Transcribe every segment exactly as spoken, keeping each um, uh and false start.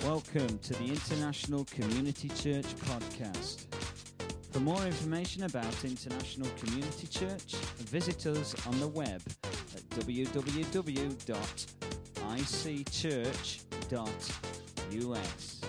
Welcome to the International Community Church podcast. For more information about International Community Church, visit us on the web at w w w dot i c church dot u s.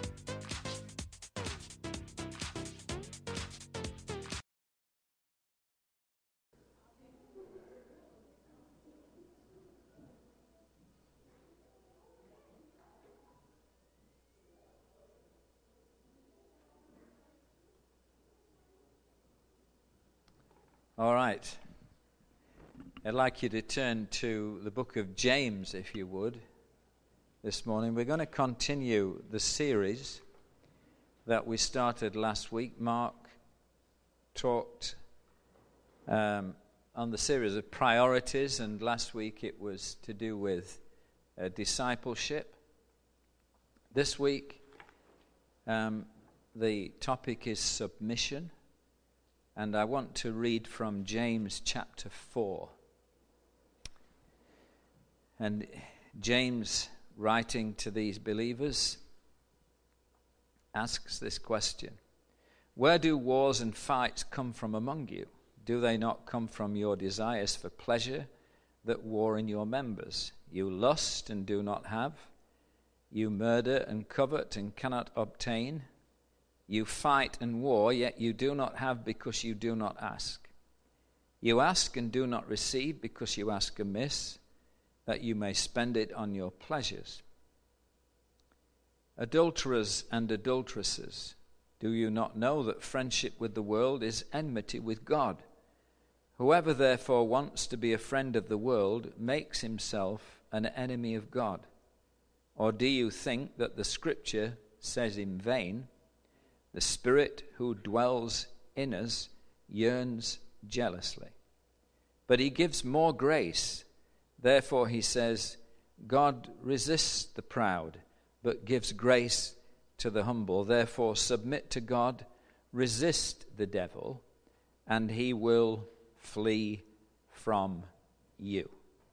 All right. I'd like you to turn to the book of James, if you would, this morning. We're going to continue the series that we started last week. Mark talked um, on the series of priorities, and last week it was to do with uh, discipleship. This week, um, the topic is submission. And I want to read from James chapter four. And James, writing to these believers, asks this question: Where do wars and fights come from among you? Do they not come from your desires for pleasure that war in your members? You lust and do not have. You murder and covet and cannot obtain. You fight and war, yet you do not have because you do not ask. You ask and do not receive because you ask amiss, that you may spend it on your pleasures. Adulterers and adulteresses, do you not know that friendship with the world is enmity with God? Whoever therefore wants to be a friend of the world makes himself an enemy of God. Or do you think that the Scripture says in vain, the Spirit who dwells in us yearns jealously? But he gives more grace. Therefore he says, God resists the proud, but gives grace to the humble. Therefore submit to God, resist the devil, and he will flee from you.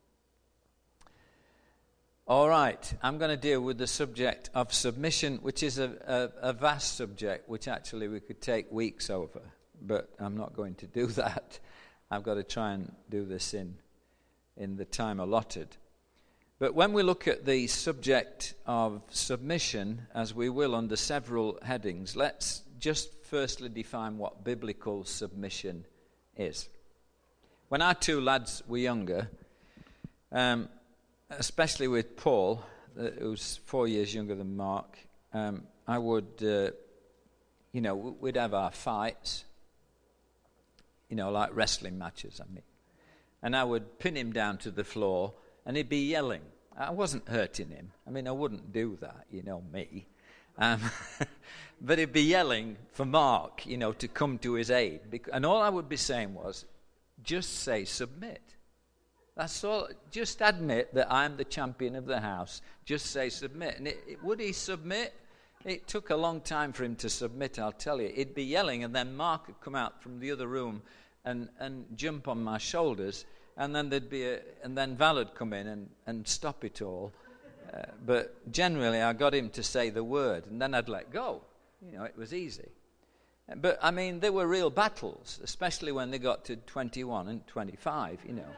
All right, I'm going to deal with the subject of submission, which is a, a, a vast subject, which actually we could take weeks over, but I'm not going to do that. I've got to try and do this in, in the time allotted. But when we look at the subject of submission, as we will under several headings, let's just firstly define what biblical submission is. When our two lads were younger, um, especially with Paul, uh, who's four years younger than Mark, um, I would, uh, you know, we'd have our fights, you know, like wrestling matches, I mean. And I would pin him down to the floor, and he'd be yelling. I wasn't hurting him. I mean, I wouldn't do that, you know, me. Um, but he'd be yelling for Mark, you know, to come to his aid. And all I would be saying was, just say submit. That's all. Just admit that I'm the champion of the house. Just say submit. And it, it, would he submit? It took a long time for him to submit, I'll tell you. He'd be yelling, and then Mark would come out from the other room and, and jump on my shoulders, and then there'd be a, and then Val would come in and, and stop it all. Uh, but generally, I got him to say the word, and then I'd let go. You know, it was easy. But I mean, there were real battles, especially when they got to twenty-one and twenty-five. You know.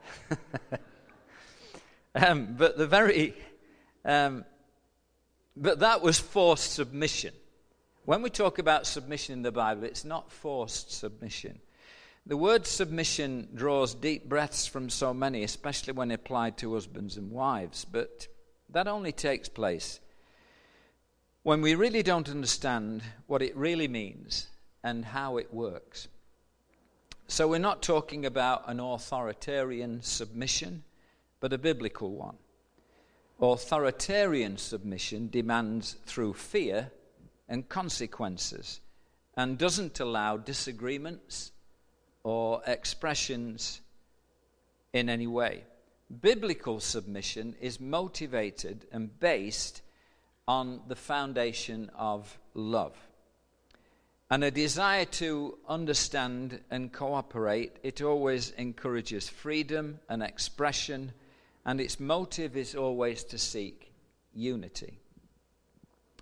um, but the very, um, but that was forced submission. When we talk about submission in the Bible, it's not forced submission. The word submission draws deep breaths from so many, especially when applied to husbands and wives. But that only takes place when we really don't understand what it really means and how it works. So we're not talking about an authoritarian submission, but a biblical one. Authoritarian submission demands through fear and consequences and doesn't allow disagreements or expressions in any way. Biblical submission is motivated and based on the foundation of love. And a desire to understand and cooperate, it always encourages freedom and expression, and its motive is always to seek unity.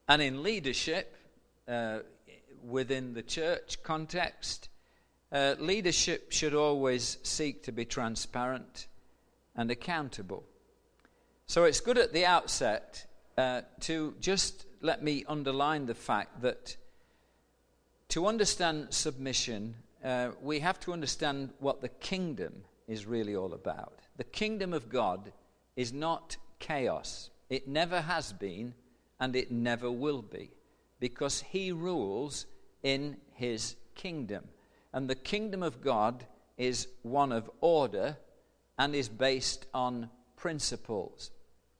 And in leadership, uh, within the church context, uh, leadership should always seek to be transparent and accountable. So it's good at the outset uh, to just let me underline the fact that to understand submission, uh, we have to understand what the kingdom is really all about. The kingdom of God is not chaos. It never has been, and it never will be, because he rules in his kingdom. And the kingdom of God is one of order and is based on principles.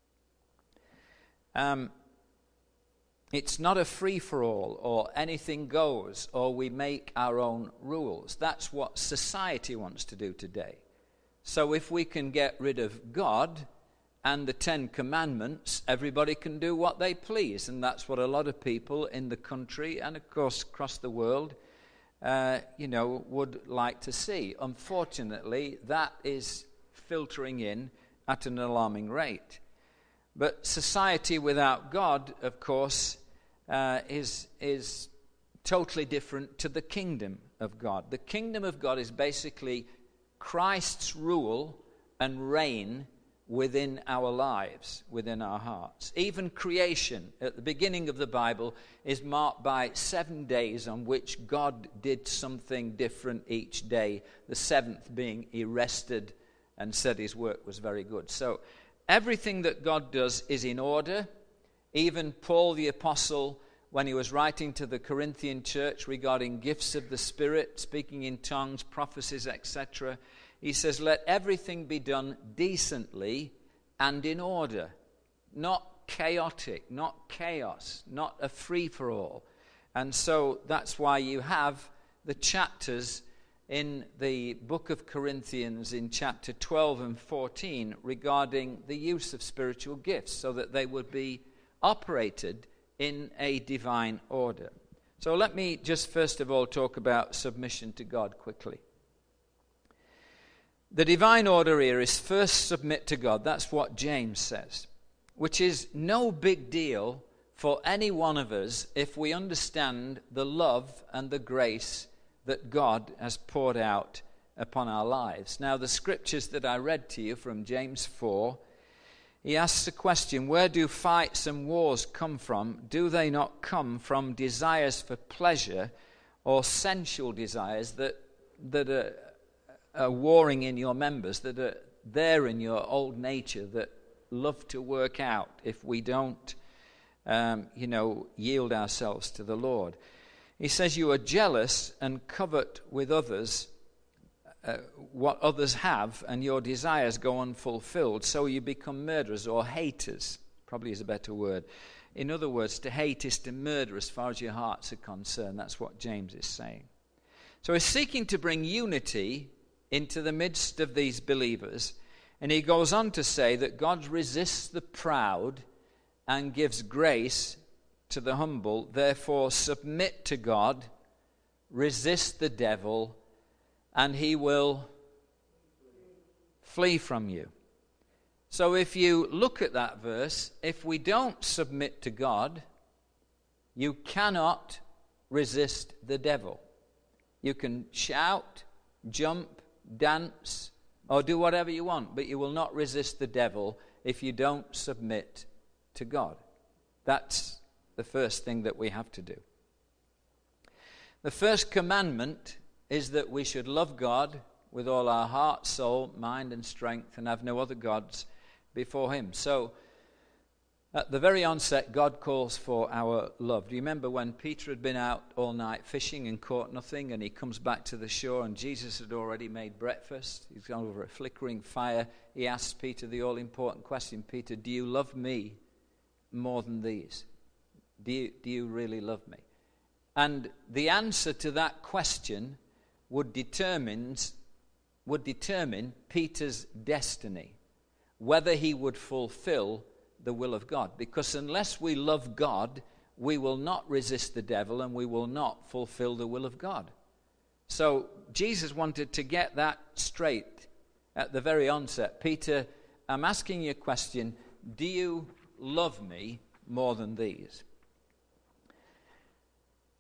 Um, it's not a free-for-all or anything goes or we make our own rules. That's what society wants to do today. So if we can get rid of God and the Ten Commandments, everybody can do what they please. And that's what a lot of people in the country and, of course, across the world, uh, you know, would like to see. Unfortunately, that is filtering in at an alarming rate. But society without God, of course, uh, is, is totally different to the kingdom of God. The kingdom of God is basically Christ's rule and reign within our lives, within our hearts. Even creation, at the beginning of the Bible, is marked by seven days on which God did something different each day, the seventh being he rested and said his work was very good. So everything that God does is in order. Even Paul the Apostle, when he was writing to the Corinthian church regarding gifts of the Spirit, speaking in tongues, prophecies, et cetera, he says, let everything be done decently and in order, not chaotic, not chaos, not a free-for-all. And so that's why you have the chapters in the book of Corinthians in chapter twelve and fourteen regarding the use of spiritual gifts so that they would be operated in a divine order. So let me just first of all talk about submission to God quickly. The divine order here is first submit to God. That's what James says, which is no big deal for any one of us if we understand the love and the grace that God has poured out upon our lives. Now, the scriptures that I read to you from James four, he asks the question, where do fights and wars come from? Do they not come from desires for pleasure or sensual desires that, that are, are warring in your members, that are there in your old nature, that love to work out if we don't, um, you know, yield ourselves to the Lord? He says you are jealous and covet with others uh, what others have, and your desires go unfulfilled, so you become murderers or haters, probably is a better word. In other words, to hate is to murder as far as your hearts are concerned. That's what James is saying. So he's seeking to bring unity into the midst of these believers, and he goes on to say that God resists the proud and gives grace to the humble. Therefore submit to God, resist the devil, and he will flee from you. So if you look at that verse, if we don't submit to God, you cannot resist the devil. You can shout, jump, dance, or do whatever you want, but you will not resist the devil if you don't submit to God. That's the first thing that we have to do. The first commandment is that we should love God with all our heart, soul, mind, and strength, and have no other gods before him. So, at the very onset, God calls for our love. Do you remember when Peter had been out all night fishing and caught nothing, and he comes back to the shore, and Jesus had already made breakfast? He's gone over a flickering fire. He asks Peter the all-important question, Peter, do you love me more than these? Do you, do you really love me? And the answer to that question would determine, would determine Peter's destiny, whether he would fulfill the will of God. Because unless we love God, we will not resist the devil and we will not fulfill the will of God. So Jesus wanted to get that straight at the very onset. Peter, I'm asking you a question. Do you love me more than these?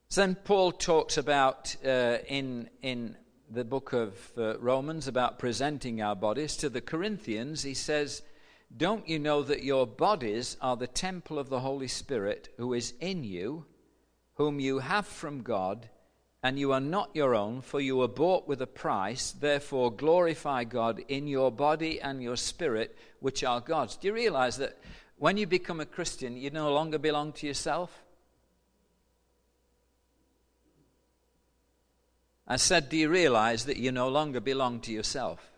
So then Paul talks about uh, in in the book of uh, Romans about presenting our bodies to the Corinthians. He says, "Don't you know that your bodies are the temple of the Holy Spirit who is in you, whom you have from God, and you are not your own, for you were bought with a price. Therefore glorify God in your body and your spirit, which are God's." Do you realize that when you become a Christian, you no longer belong to yourself? I said, do you realize that you no longer belong to yourself?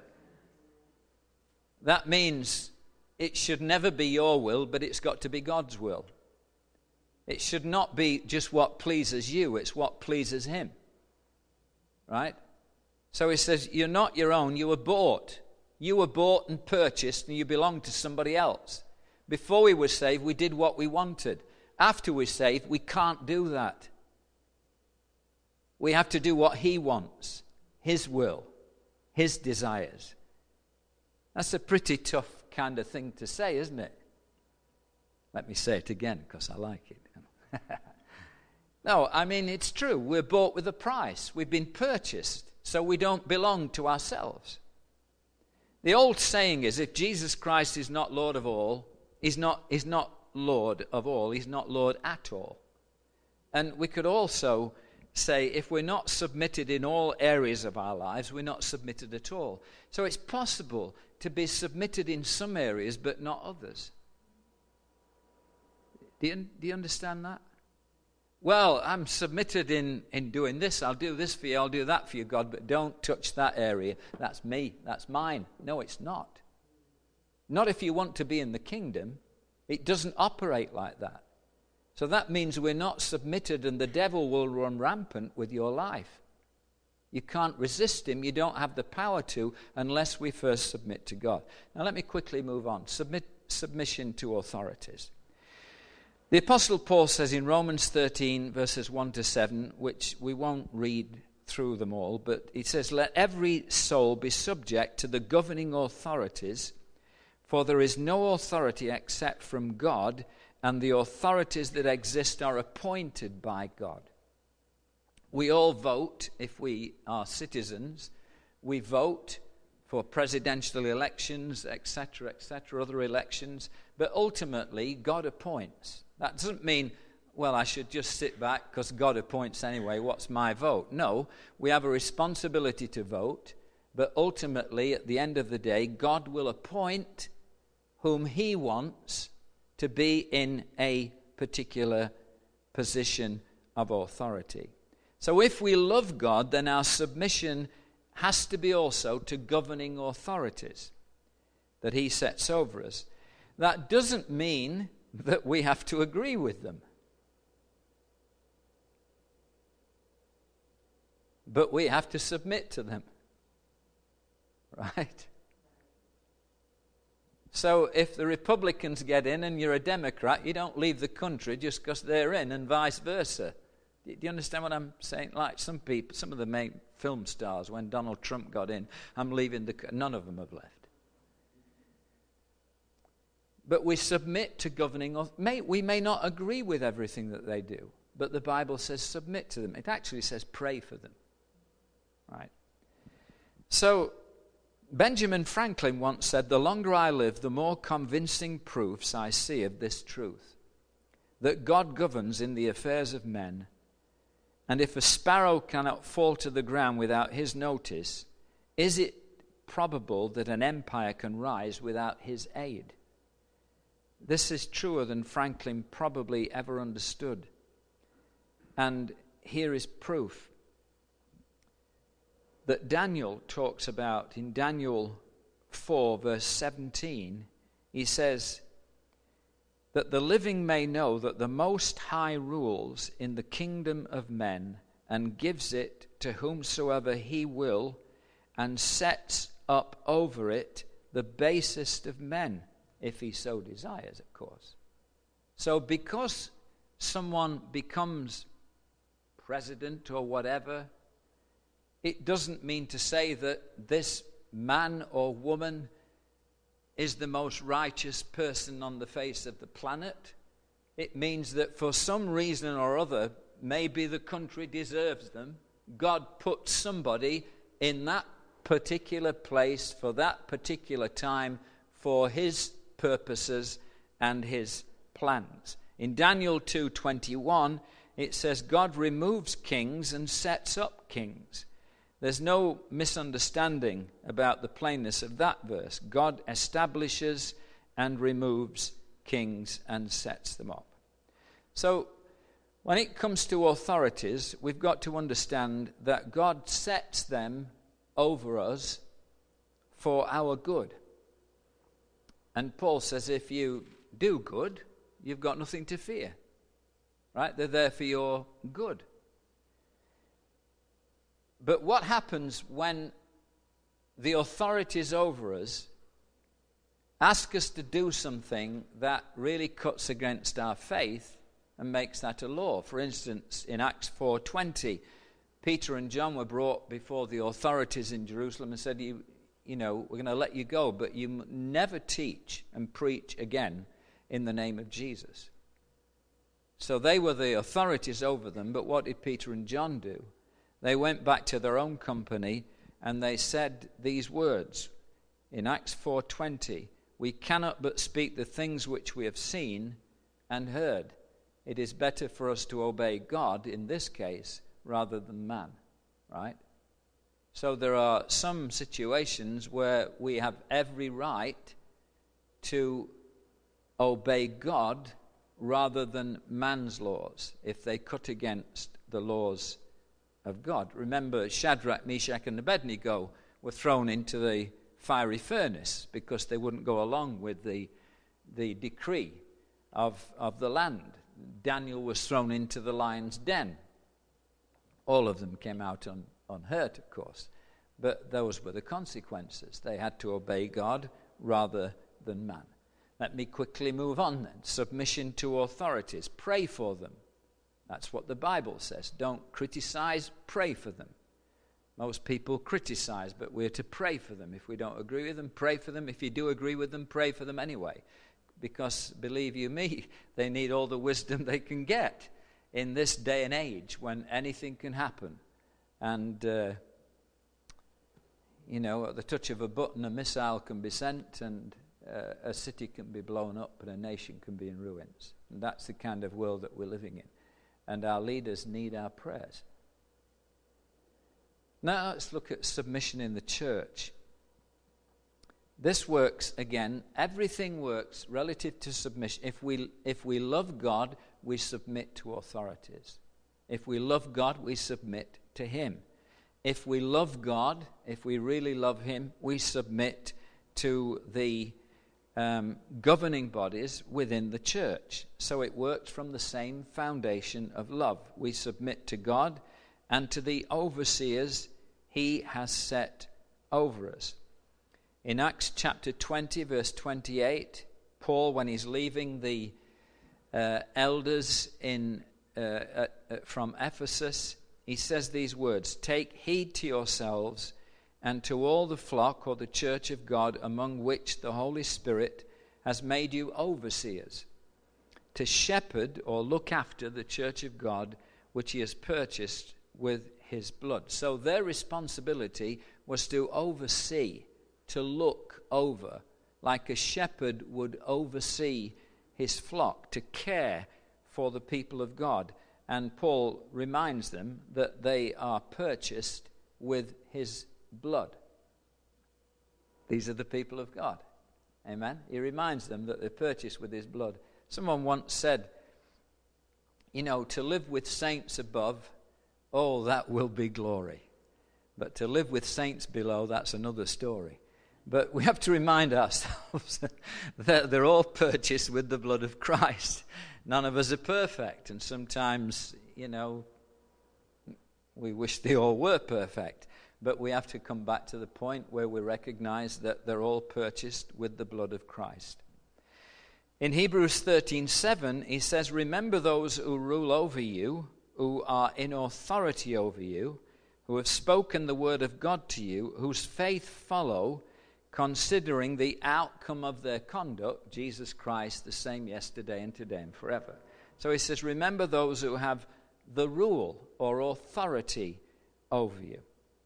That means it should never be your will, but it's got to be God's will. It should not be just what pleases you, it's what pleases Him. Right? So he says, you're not your own, you were bought. You were bought and purchased, and you belong to somebody else. Before we were saved, we did what we wanted. After we're saved, we can't do that. We have to do what He wants, His will, His desires. That's a pretty tough kind of thing to say, isn't it? Let me say it again, because I like it. No, I mean, it's true. We're bought with a price. We've been purchased, so we don't belong to ourselves. The old saying is, if Jesus Christ is not Lord of all, He's not, he's not Lord of all, He's not Lord at all. And we could also say, if we're not submitted in all areas of our lives, we're not submitted at all. So it's possible to be submitted in some areas, but not others. Do you, do you understand that? Well, I'm submitted in, in doing this. I'll do this for you. I'll do that for you, God. But don't touch that area. That's me. That's mine. No, it's not. Not if you want to be in the kingdom. It doesn't operate like that. So that means we're not submitted, and the devil will run rampant with your life. You can't resist him. You don't have the power to unless we first submit to God. Now let me quickly move on. Submit, submission to authorities. The Apostle Paul says in Romans thirteen, verses one to seven, which we won't read through them all, but he says, "Let every soul be subject to the governing authorities, for there is no authority except from God, and the authorities that exist are appointed by God." We all vote, if we are citizens. We vote for presidential elections, et cetera, et cetera, other elections. But ultimately, God appoints. That doesn't mean, well, I should just sit back because God appoints anyway. What's my vote? No, we have a responsibility to vote. But ultimately, at the end of the day, God will appoint whom He wants to be in a particular position of authority. So if we love God, then our submission has to be also to governing authorities that He sets over us. That doesn't mean that we have to agree with them. But we have to submit to them. Right? So if the Republicans get in and you're a Democrat, you don't leave the country just because they're in, and vice versa. Do you understand what I'm saying? Like some people, some of the main film stars, when Donald Trump got in, I'm leaving the... None of them have left. But we submit to governing... May, we may not agree with everything that they do, but the Bible says submit to them. It actually says pray for them. Right? So Benjamin Franklin once said, "The longer I live, the more convincing proofs I see of this truth, that God governs in the affairs of men, and if a sparrow cannot fall to the ground without His notice, is it probable that an empire can rise without His aid?" This is truer than Franklin probably ever understood. And here is proof that Daniel talks about in Daniel four, verse seventeen. He says that the living may know that the Most High rules in the kingdom of men and gives it to whomsoever He will, and sets up over it the basest of men, if He so desires, of course. So because someone becomes president or whatever, it doesn't mean to say that this man or woman is the most righteous person on the face of the planet. It means that for some reason or other, maybe the country deserves them. God put somebody in that particular place for that particular time for his purposes and his plans. In Daniel two twenty-one, it says, God removes kings and sets up kings. There's no misunderstanding about the plainness of that verse. God establishes and removes kings and sets them up. So, when it comes to authorities, we've got to understand that God sets them over us for our good. And Paul says if you do good, you've got nothing to fear. Right? They're there for your good. But what happens when the authorities over us ask us to do something that really cuts against our faith and makes that a law? For instance, in Acts four twenty, Peter and John were brought before the authorities in Jerusalem and said, you, you know, we're going to let you go, but you never teach and preach again in the name of Jesus. So they were the authorities over them, but what did Peter and John do? They went back to their own company and they said these words in Acts four twenty, we cannot but speak the things which we have seen and heard. It is better for us to obey God in this case rather than man, right? So there are some situations where we have every right to obey God rather than man's laws if they cut against the laws of God. Remember, Shadrach, Meshach, and Abednego were thrown into the fiery furnace because they wouldn't go along with the the decree of, of the land. Daniel was thrown into the lion's den. All of them came out un, unhurt, of course, but those were the consequences. They had to obey God rather than man. Let me quickly move on then. Submission to authorities. Pray for them. That's what the Bible says. Don't criticize, pray for them. Most people criticize, but we're to pray for them. If we don't agree with them, pray for them. If you do agree with them, pray for them anyway. Because, believe you me, they need all the wisdom they can get in this day and age when anything can happen. And, uh, you know, at the touch of a button, a missile can be sent and uh, a city can be blown up and a nation can be in ruins. And that's the kind of world that we're living in. And our leaders need our prayers. Now let's look at submission in the church. This works, again, everything works relative to submission. If we, if we love God, we submit to authorities. If we love God, we submit to Him. If we love God, if we really love Him, we submit to the um, governing bodies within the church. So it works from the same foundation of love. We submit to God and to the overseers He has set over us. In Acts chapter twenty, verse twenty-eight, Paul, when he's leaving the uh, elders in uh, uh, from Ephesus, he says these words, "Take heed to yourselves and to all the flock or the church of God among which the Holy Spirit has made you overseers, to shepherd or look after the church of God which He has purchased with His blood." So their responsibility was to oversee, to look over, like a shepherd would oversee his flock, to care for the people of God. And Paul reminds them that they are purchased with his blood. These are the people of God. Amen? He reminds them that they're purchased with his blood. Someone once said, you know, to live with saints above, oh, that will be glory. But to live with saints below, that's another story. But we have to remind ourselves that they're all purchased with the blood of Christ. None of us are perfect. And sometimes, you know, we wish they all were perfect. But we have to come back to the point where we recognize that they're all purchased with the blood of Christ. In Hebrews thirteen seven, he says, "Remember those who rule over you, who are in authority over you, who have spoken the word of God to you, whose faith follow, considering the outcome of their conduct, Jesus Christ, the same yesterday and today and forever." So he says, remember those who have the rule or authority over you.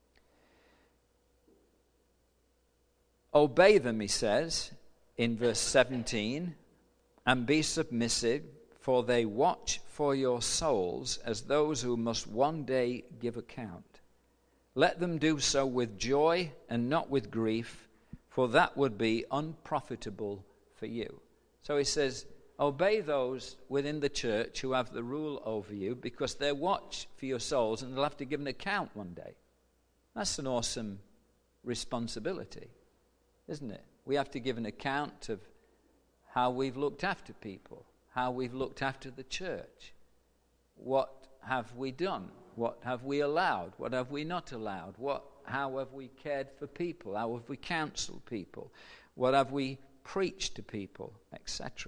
Obey them, he says in verse seventeen, and be submissive, for they watch for your souls as those who must one day give account. Let them do so with joy and not with grief, for that would be unprofitable for you. So he says, obey those within the church who have the rule over you, because they watch for your souls and they'll have to give an account one day. That's an awesome responsibility, isn't it? We have to give an account of how we've looked after people, how we've looked after the church. What have we done? What have we allowed? What have we not allowed? What, how have we cared for people? How have we counseled people? What have we preached to people, et cetera?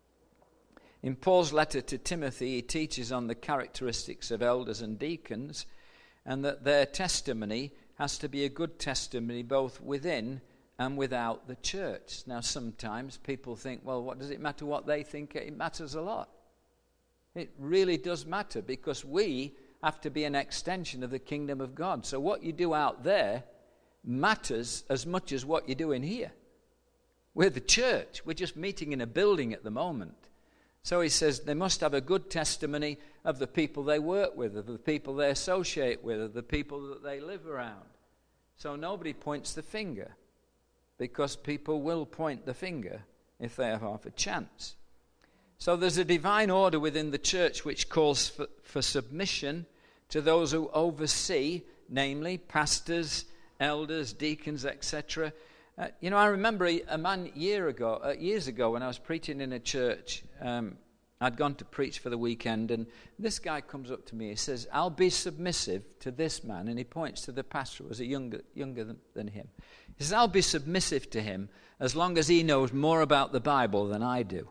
In Paul's letter to Timothy, he teaches on the characteristics of elders and deacons, and that their testimony has to be a good testimony both within and without the church. Now, sometimes people think, well, what does it matter what they think? It matters a lot. It really does matter, because we have to be an extension of the kingdom of God. So what you do out there matters as much as what you do in here. We're the church. We're just meeting in a building at the moment. So he says they must have a good testimony of the people they work with, of the people they associate with, of the people that they live around. So nobody points the finger, because people will point the finger if they have half a chance. So there's a divine order within the church which calls for, for submission to those who oversee, namely pastors, elders, deacons, et cetera. Uh, you know, I remember a, a man year ago, uh, years ago when I was preaching in a church. Um, I'd gone to preach for the weekend, and this guy comes up to me. He says, I'll be submissive to this man. And he points to the pastor who was a younger, younger than, than him. He says, I'll be submissive to him as long as he knows more about the Bible than I do.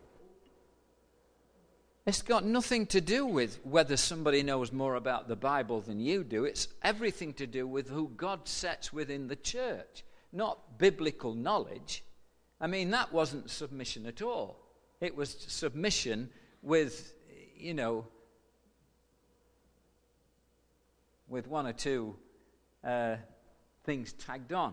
It's got nothing to do with whether somebody knows more about the Bible than you do. It's everything to do with who God sets within the church, not biblical knowledge. I mean, that wasn't submission at all. It was submission with, you know, with one or two uh, things tagged on.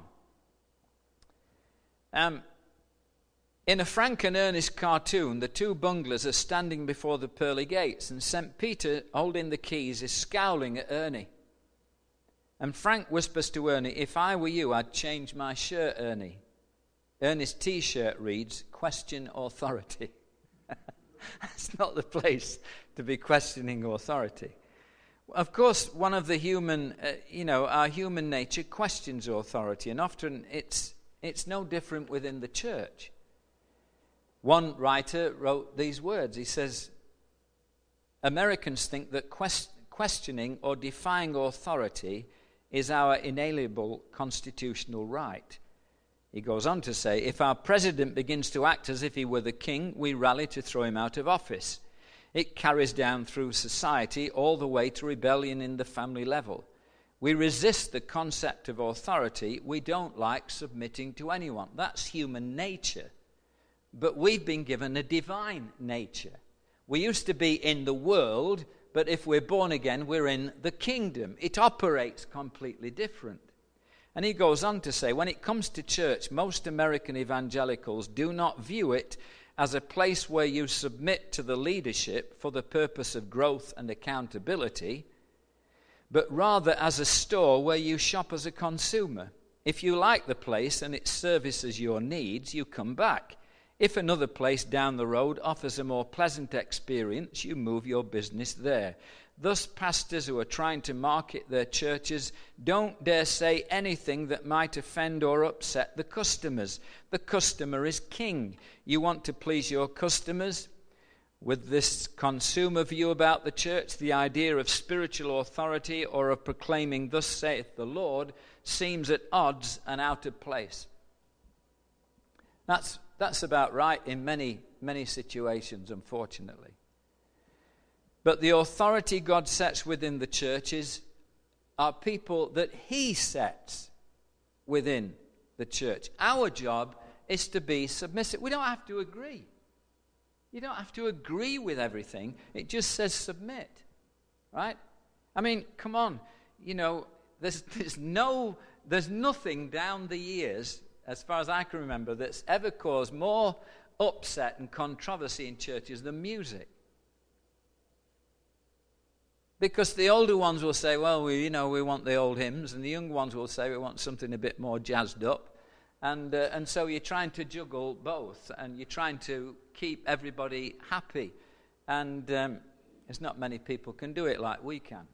Um, in a Frank and Ernest cartoon, the two bunglers are standing before the pearly gates, and Saint Peter, holding the keys, is scowling at Ernie. And Frank whispers to Ernie, if I were you, I'd change my shirt, Ernie. Ernie's T-shirt reads, question authority. That's not the place to be questioning authority. Of course, one of the human, uh, you know, our human nature questions authority, and often it's it's no different within the church. One writer wrote these words. He says, Americans think that quest- questioning or defying authority is our inalienable constitutional right. He goes on to say, if our president begins to act as if he were the king, we rally to throw him out of office. It carries down through society all the way to rebellion in the family level. We resist the concept of authority. We don't like submitting to anyone. That's human nature. But we've been given a divine nature. We used to be in the world, but if we're born again, we're in the kingdom. It operates completely different. And he goes on to say, when it comes to church, most American evangelicals do not view it as a place where you submit to the leadership for the purpose of growth and accountability, but rather as a store where you shop as a consumer. If you like the place and it services your needs, you come back. If another place down the road offers a more pleasant experience, you move your business there. Thus, pastors who are trying to market their churches don't dare say anything that might offend or upset the customers. The customer is king. You want to please your customers? With this consumer view about the church, the idea of spiritual authority or of proclaiming, thus saith the Lord, seems at odds and out of place. That's, that's about right in many, many situations, unfortunately. But the authority God sets within the churches are people that he sets within the church. Our job is to be submissive. We don't have to agree. You don't have to agree with everything. It just says submit. right? I mean, come on. You know, there's, there's no, there's nothing down the years, as far as I can remember, that's ever caused more upset and controversy in churches than music. Because the older ones will say, well, we, you know, we want the old hymns, and the young ones will say we want something a bit more jazzed up. And uh, and so you're trying to juggle both, and you're trying to keep everybody happy. And um, there's not many people can do it like we can.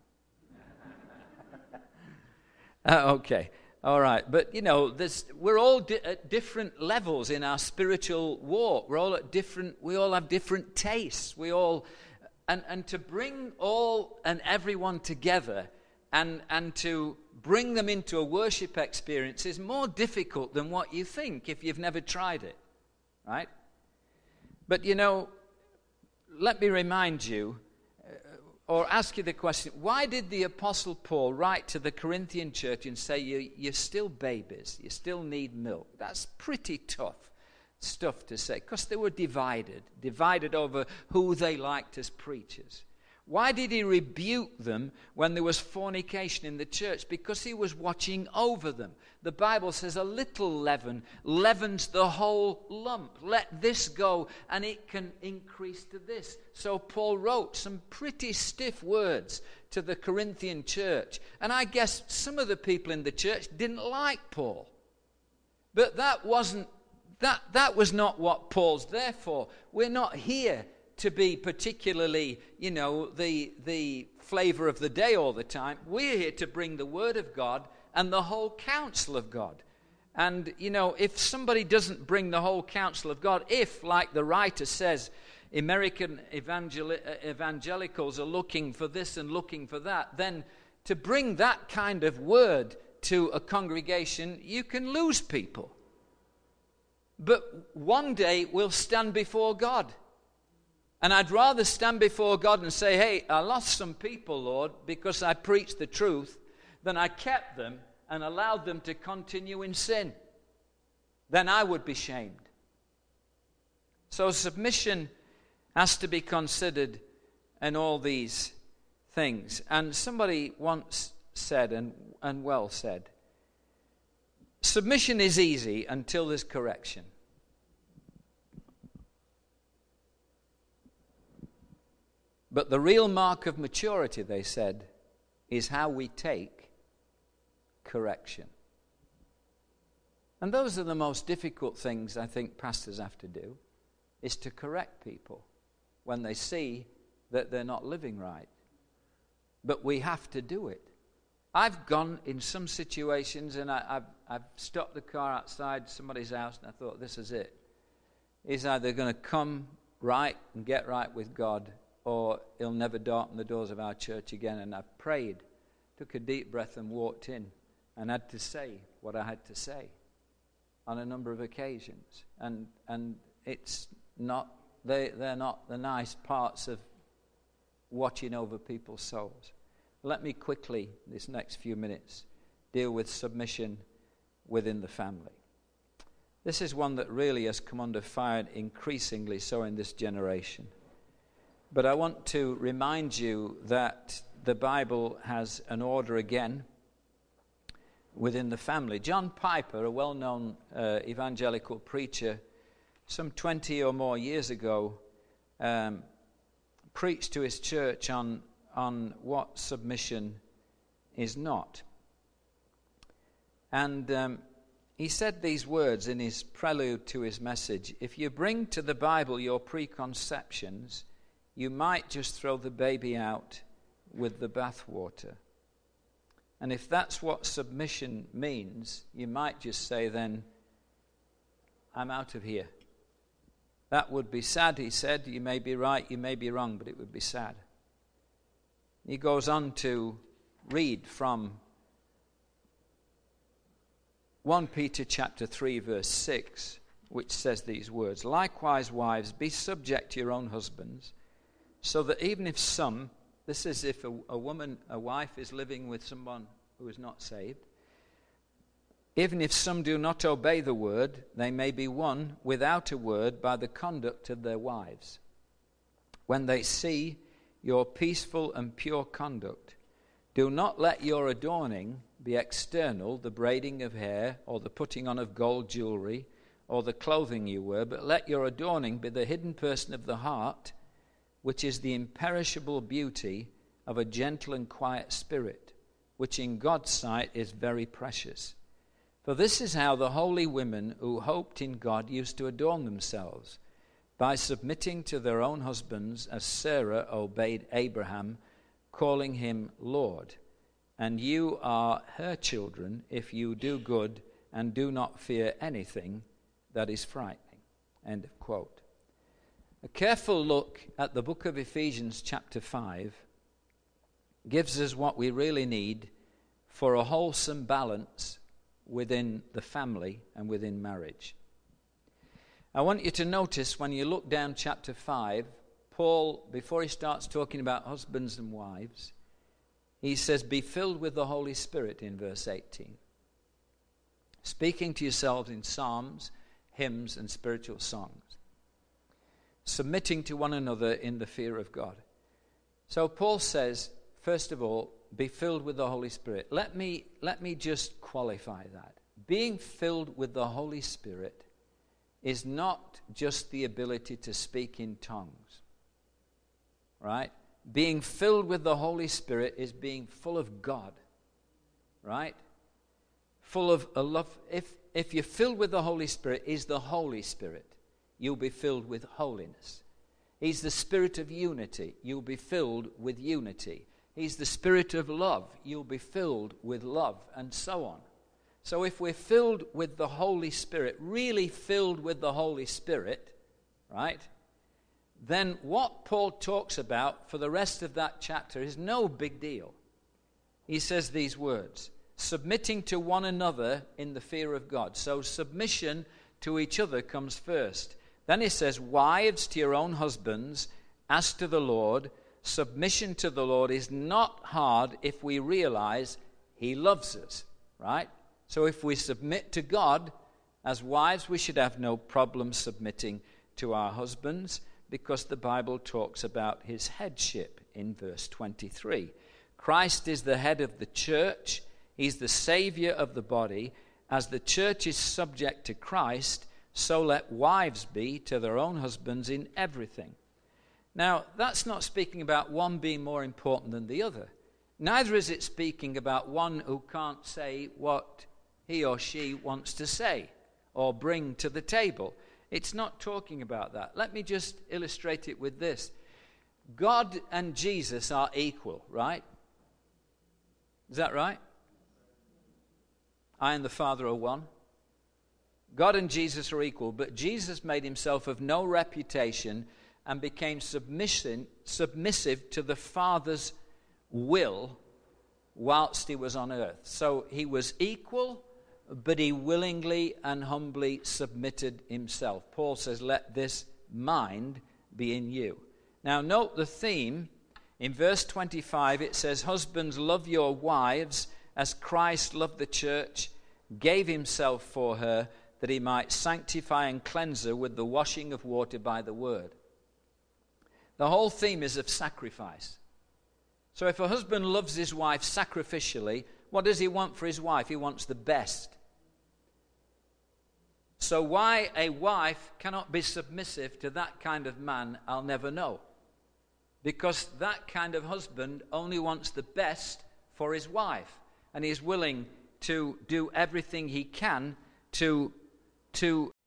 uh, okay, all right. But, you know, there's, we're all di- at different levels in our spiritual walk. We're all at different, we all have different tastes. We all... And and to bring all and everyone together and, and to bring them into a worship experience is more difficult than what you think if you've never tried it, right? But, you know, let me remind you uh, or ask you the question, why did the Apostle Paul write to the Corinthian church and say, you, you're still babies, you still need milk? That's pretty tough stuff to say, because they were divided, divided over who they liked as preachers. Why did he rebuke them when there was fornication in the church? Because he was watching over them. The Bible says a little leaven leavens the whole lump. Let this go and it can increase to this. So Paul wrote some pretty stiff words to the Corinthian church. And I guess some of the people in the church didn't like Paul. But that wasn't That that was not what Paul's there for. We're not here to be particularly, you know, the the flavor of the day all the time. We're here to bring the Word of God and the whole counsel of God. And, you know, if somebody doesn't bring the whole counsel of God, if, like the writer says, American evangel- evangelicals are looking for this and looking for that, then to bring that kind of word to a congregation, you can lose people. But one day we'll stand before God. And I'd rather stand before God and say, hey, I lost some people, Lord, because I preached the truth, than I kept them and allowed them to continue in sin. Then I would be shamed. So submission has to be considered in all these things. And somebody once said, and, and well said, submission is easy until there's correction. But the real mark of maturity, they said, is how we take correction. And those are the most difficult things I think pastors have to do, is to correct people when they see that they're not living right. But we have to do it. I've gone in some situations and I, I've, I've stopped the car outside somebody's house and I thought, this is it. He's either going to come right and get right with God, or he'll never darken the doors of our church again. And I've prayed, took a deep breath and walked in and had to say what I had to say on a number of occasions. And and it's not, they, they're not the nice parts of watching over people's souls. Let me quickly, this next few minutes, deal with submission within the family. This is one that really has come under fire increasingly so in this generation. But I want to remind you that the Bible has an order again within the family. John Piper, a well-known uh, evangelical preacher, some twenty or more years ago, um, preached to his church on on what submission is not. And um, he said these words in his prelude to his message: if you bring to the Bible your preconceptions, you might just throw the baby out with the bathwater. And if that's what submission means, you might just say then, I'm out of here. That would be sad, he said. You may be right, you may be wrong, but it would be sad. He goes on to read from First Peter chapter three, verse six, which says these words: likewise, wives, be subject to your own husbands, so that even if some, this is if a, a woman, a wife is living with someone who is not saved, even if some do not obey the word, they may be won without a word by the conduct of their wives, when they see your peaceful and pure conduct. Do not let your adorning be external, the braiding of hair, or the putting on of gold jewelry, or the clothing you wear, but let your adorning be the hidden person of the heart, which is the imperishable beauty of a gentle and quiet spirit, which in God's sight is very precious. For this is how the holy women who hoped in God used to adorn themselves, by submitting to their own husbands, as Sarah obeyed Abraham, calling him Lord. And you are her children if you do good and do not fear anything that is frightening. End of quote. A careful look at the book of Ephesians chapter five gives us what we really need for a wholesome balance within the family and within marriage. I want you to notice when you look down chapter five, Paul, before he starts talking about husbands and wives, he says, be filled with the Holy Spirit in verse eighteen. Speaking to yourselves in psalms, hymns, and spiritual songs. Submitting to one another in the fear of God. So Paul says, first of all, be filled with the Holy Spirit. Let me, let me just qualify that. Being filled with the Holy Spirit is not just the ability to speak in tongues. Right? Being filled with the Holy Spirit is being full of God. Right? Full of a love. If, if you're filled with the Holy Spirit, He's the Holy Spirit. You'll be filled with holiness. He's the Spirit of unity. You'll be filled with unity. He's the Spirit of love. You'll be filled with love, and so on. So if we're filled with the Holy Spirit, really filled with the Holy Spirit, right, then what Paul talks about for the rest of that chapter is no big deal. He says these words, submitting to one another in the fear of God. So submission to each other comes first. Then he says, wives, to your own husbands, as to the Lord. Submission to the Lord is not hard if we realize He loves us, right? So if we submit to God, as wives, we should have no problem submitting to our husbands, because the Bible talks about His headship in verse twenty-three. Christ is the head of the church. He's the Savior of the body. As the church is subject to Christ, so let wives be to their own husbands in everything. Now, that's not speaking about one being more important than the other. Neither is it speaking about one who can't say what he or she wants to say or bring to the table. It's not talking about that. Let me just illustrate it with this. God and Jesus are equal, right? Is that right? I and the Father are one. God and Jesus are equal, but Jesus made Himself of no reputation and became submission, submissive to the Father's will whilst He was on earth. So He was equal, but He willingly and humbly submitted Himself. Paul says, let this mind be in you. Now note the theme. In verse twenty-five it says, husbands, love your wives as Christ loved the church, gave Himself for her, that He might sanctify and cleanse her with the washing of water by the word. The whole theme is of sacrifice. So if a husband loves his wife sacrificially, what does he want for his wife? He wants the best. So why a wife cannot be submissive to that kind of man, I'll never know. Because that kind of husband only wants the best for his wife. And he is willing to do everything he can to, to